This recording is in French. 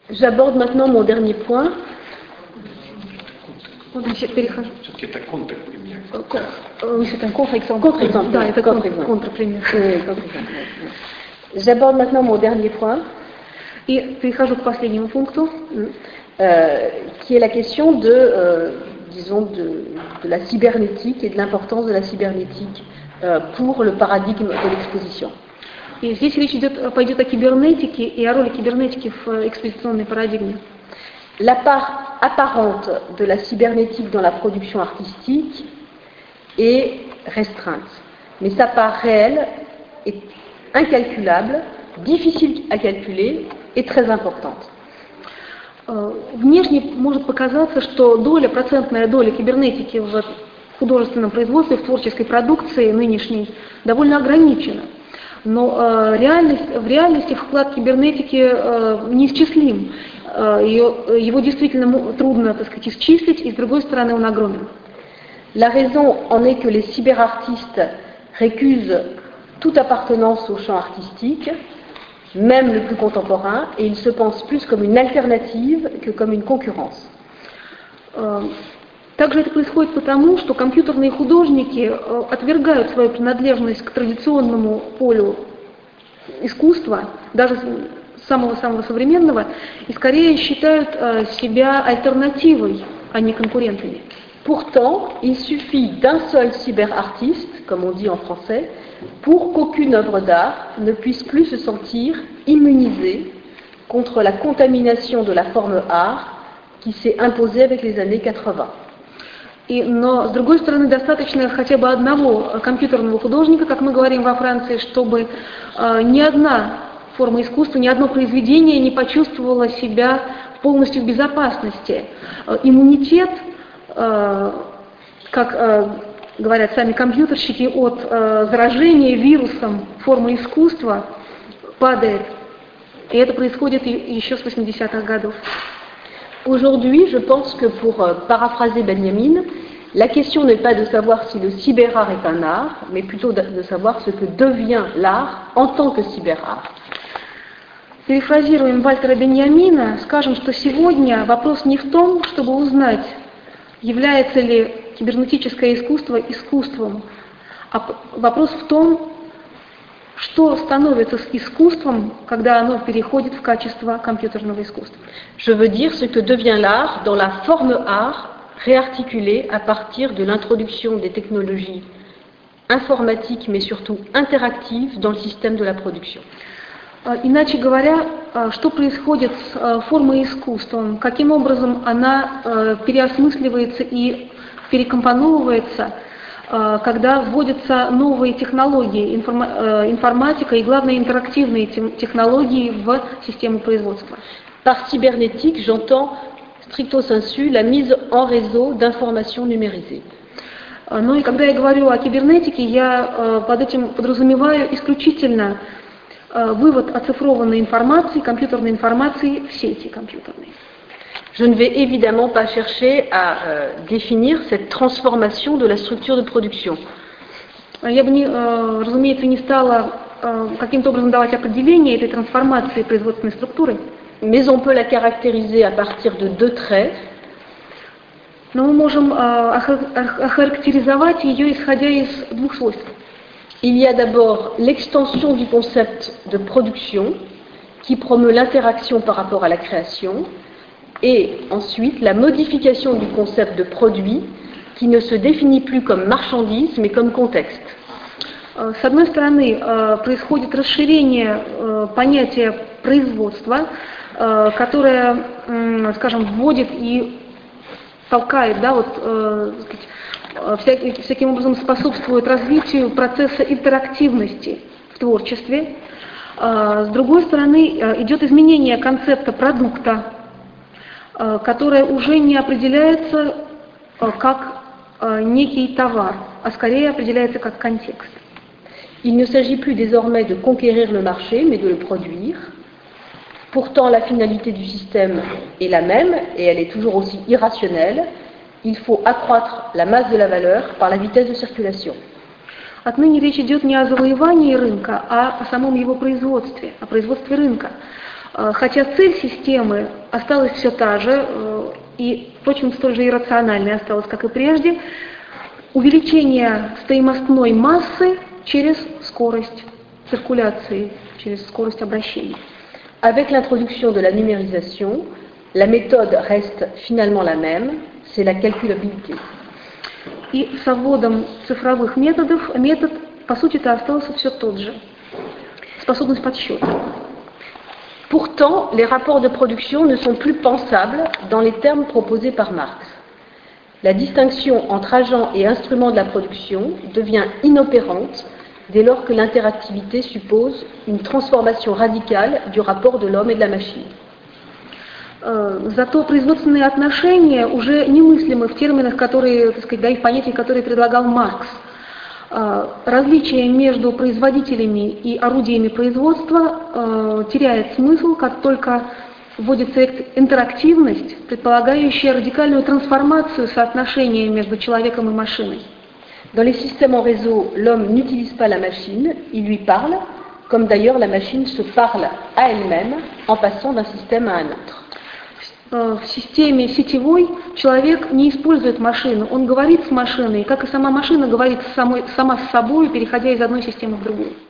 J'aborde maintenant mon dernier point. Все-таки это контрпример. C'est un contre-exemple. Да, это contre-пример. J'aborde maintenant mon dernier point. И перехожу к последнему пункту, qui est la question de la cybernétique et de l'importance de la cybernétique pour le paradigme de l'exposition. И здесь речь пойдет о кибернетике и о роли кибернетики в экспозиционной парадигме. La part apparente de la cybernétique dans la production artistique est restreinte, mais sa part réelle est incalculable, difficile à calculer et très importante. Внешне может показаться, что процентная доля кибернетики в художественном производстве, в творческой продукции нынешней довольно ограничена. Но в реальности вклад кибернетики неисчислим. Его действительно трудно, так сказать, исчислить, и с другой стороны он огромен. La raison en est que les cyberartistes récusent toute appartenance au champ artistique, même le plus contemporain, et ils se pensent plus comme une alternative que comme une concurrence. Также это происходит потому, что компьютерные художники отвергают свою принадлежность к традиционному полю искусства, даже самого-самого современного, и скорее считают себя альтернативой, а не конкурентами. Pourtant, il suffit d'un seul cyberartiste, comme on dit en français, pour qu'aucune œuvre d'art ne puisse plus se sentir immunisée contre la contamination de la forme art qui s'est imposée avec les années 80. Но, с другой стороны, достаточно хотя бы одного компьютерного художника, как мы говорим во Франции, чтобы ни одна форма искусства, ни одно произведение не почувствовало себя полностью в безопасности. Иммунитет, как говорят сами компьютерщики, от заражения вирусом формы искусства падает. И это происходит еще с 80-х годов. Aujourd'hui, je pense que pour paraphraser Benjamin, la question n'est pas de savoir si le cyberart est un art, mais plutôt de savoir ce que devient l'art en tant que cyberart. Перефразируем Вальтера Беньямина, скажем, что сегодня вопрос не в том, чтобы узнать, является ли кибернетическое искусство искусством, а вопрос в том, что становится с искусством, когда оно переходит в качество компьютерного искусства. Je veux dire ce que devient l'art dans la forme art réarticulée à partir de l'introduction des technologies informatiques, mais surtout interactives dans le système de la production. Иначе говоря, что происходит с формой искусства, каким образом она переосмысливается и перекомпоновывается, когда вводятся новые технологии, информатика и, главное, интерактивные технологии в систему производства. Par cybernétique, j'entends stricto sensu la mise en réseau d'informations numérisées. Ну и когда я говорю о кибернетике, я под этим подразумеваю исключительно вывод оцифрованной информации, компьютерной информации в сети компьютерной. Je ne vais évidemment pas chercher à définir cette transformation de la structure de production. Я бы, разумеется, не стала каким-то образом давать определение этой трансформации производственной структуры. Mais on peut la caractériser à partir de deux traits. Но мы можем охарактеризовать ее, исходя из двух свойств. Il y a d'abord l'extension du concept de production qui promeut l'interaction par rapport à la création. Et ensuite, la modification du concept de produit qui ne se définit plus comme marchandise, mais comme contexte. С одной стороны, происходит расширение понятия производства, которое, скажем, вводит и толкает, да, всяким образом способствует развитию процесса интерактивности в творчестве. С другой стороны, идет изменение концепта продукта, которое уже не определяется как некий товар, а скорее определяется как контекст. Il ne s'agit plus désormais de conquérir le marché, mais de le produire. Pourtant, la finalité du système est la même, et elle est toujours aussi irrationnelle. Il faut accroître la masse de la valeur par la vitesse de circulation. Отныне речь идет не о завоевании рынка, а о самом его производстве, о производстве рынка. Хотя цель системы осталась все та же, и, впрочем, столь же иррациональной осталась, как и прежде, увеличение стоимостной массы через скорость циркуляции, через скорость обращения. Avec l'introduction de la numérisation, la méthode reste finalement la même, c'est la calculabilité. И с вводом цифровых методов метод, по сути-то, остался все тот же. Способность подсчета. Pourtant, les rapports de production ne sont plus pensables dans les termes proposés par Marx. La distinction entre agent et instrument de la production devient inopérante dès lors que l'interactivité suppose une transformation radicale du rapport de l'homme et de la machine. Зато производственные отношения уже немыслимы в терминах, которые, так сказать, да, и в понятиях, которые предлагал Маркс. Различие между производителями и орудиями производства теряет смысл, как только вводится интерактивность, предполагающая радикальную трансформацию соотношения между человеком и машиной. Dans les systèmes en réseau, l'homme n'utilise pas la machine, il lui parle, comme d'ailleurs la machine se parle à elle-même en passant d'un système à un autre. В системе сетевой человек не использует машину, он говорит с машиной, как и сама машина говорит сама с собой, переходя из одной системы в другую.